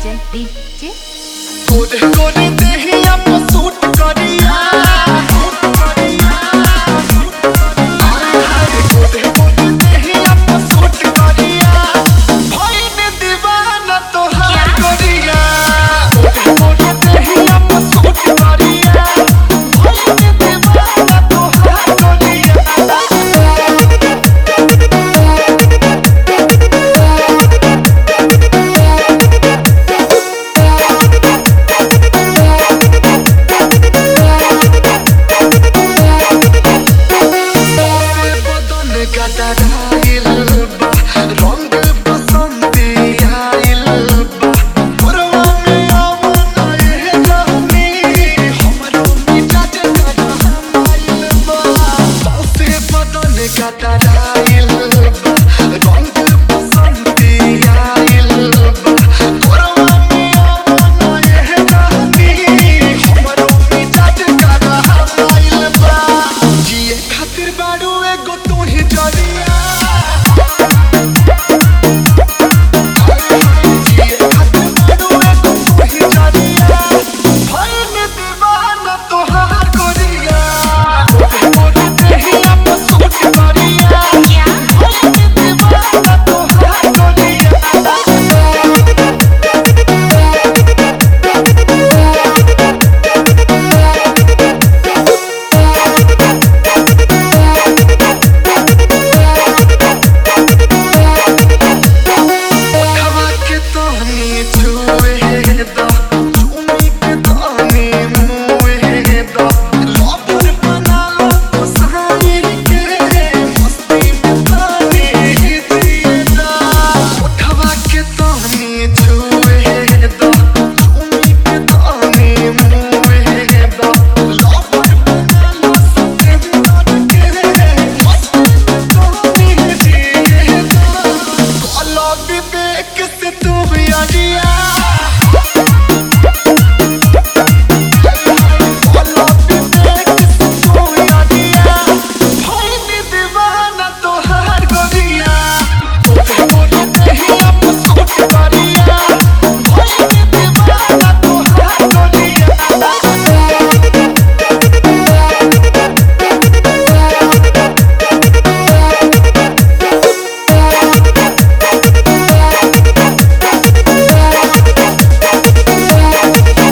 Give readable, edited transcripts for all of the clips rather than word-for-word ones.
Ajay DJ गोरे गोरे देहिया पे suit करिया गोरे गोरे देहिया पे सूट करिया भाई ने दीवाना तोहार करिया गोरे गोरे देहिया पे सूट करिया भाई ने दीवाना तोहार करिया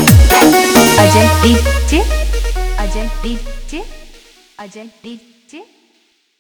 Ajay DJ Ajay DJ Ajay DJ